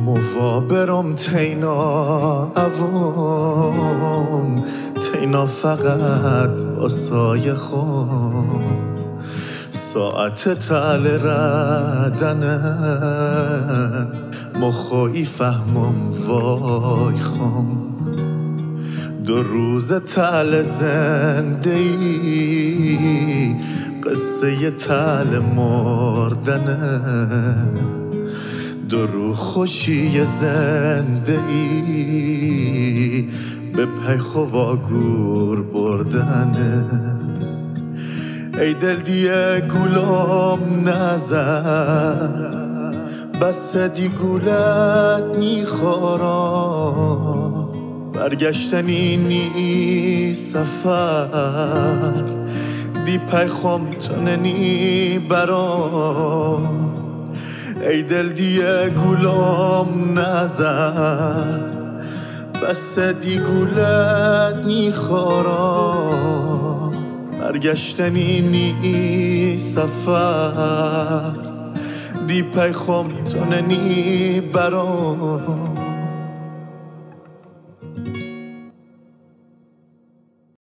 موابرم تینا عوام تینا فقط واسای خون ساعت تل ردنن مخوی فهمم وای خم دو روز تل زندگی قصه تل مردنه دو رو خوشی زندگی به پی خوا گور بردنه ای دل دیه گلام نزن بس دی گولت میخورم برگشتنی نی سفر دی پی خم تننی برام ای دل دیه گلام نزن بس دی گولت میخورم برگشتنی نی سفر دی پی خم تننی برام